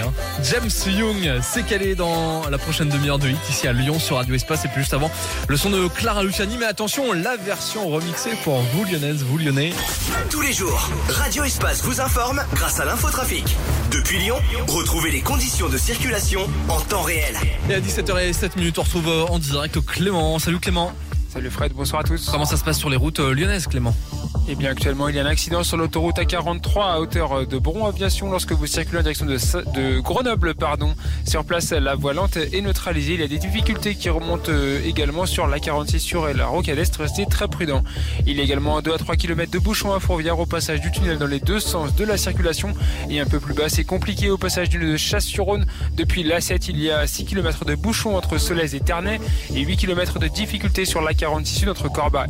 James Young s'est calé dans la prochaine demi-heure de hit ici à Lyon sur Radio Espace, et puis juste avant le son de Clara Luciani. Mais attention, la version remixée pour vous Lyonnaises, vous Lyonnais. Tous les jours, Radio Espace vous informe grâce à l'infotrafic. Depuis Lyon, retrouvez les conditions de circulation en temps réel. Et à 17h07, on retrouve en direct Clément. Salut Clément. Salut Fred, bonsoir à tous. Comment ça se passe sur les routes lyonnaises, Clément ? Eh bien actuellement il y a un accident sur l'autoroute A43 à hauteur de Bron Aviation lorsque vous circulez en direction de Grenoble. Sur place, la voie lente est neutralisée. Il y a des difficultés qui remontent également sur l'A46 sur la Rocade Est. Restez très prudents. Il y a également 2 à 3 km de bouchons à Fourvière au passage du tunnel dans les deux sens de la circulation. Et un peu plus bas, c'est compliqué au passage du nœud de Chasse-sur-Rhône. Depuis l'A7, il y a 6 km de bouchons entre Solèze et Ternay et 8 km de difficultés sur l'A46 Sud entre Corba